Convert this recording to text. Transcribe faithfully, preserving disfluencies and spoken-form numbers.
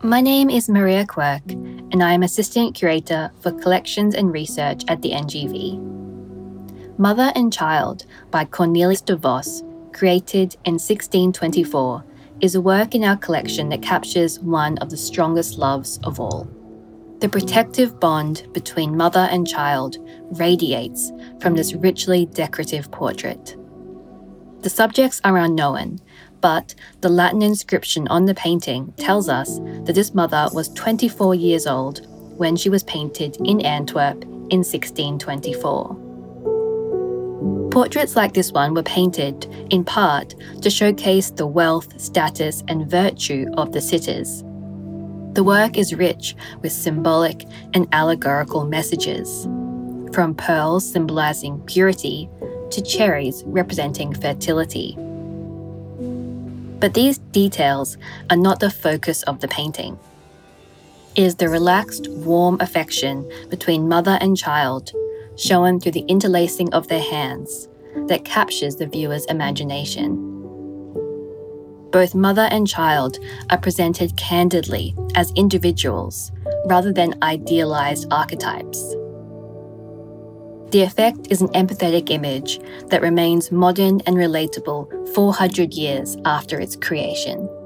My name is Maria Quirk, and I am Assistant Curator for Collections and Research at the N G V. Mother and Child by Cornelis de Vos, created in sixteen twenty-four, is a work in our collection that captures one of the strongest loves of all. The protective bond between mother and child radiates from this richly decorative portrait. The subjects are unknown, but the Latin inscription on the painting tells us that this mother was twenty-four years old when she was painted in Antwerp in sixteen twenty-four. Portraits like this one were painted, in part, to showcase the wealth, status, and virtue of the sitters. The work is rich with symbolic and allegorical messages, from pearls symbolizing purity to cherries representing fertility. But these details are not the focus of the painting. It is the relaxed, warm affection between mother and child, shown through the interlacing of their hands, that captures the viewer's imagination. Both mother and child are presented candidly as individuals rather than idealized archetypes. The effect is an empathetic image that remains modern and relatable four hundred years after its creation.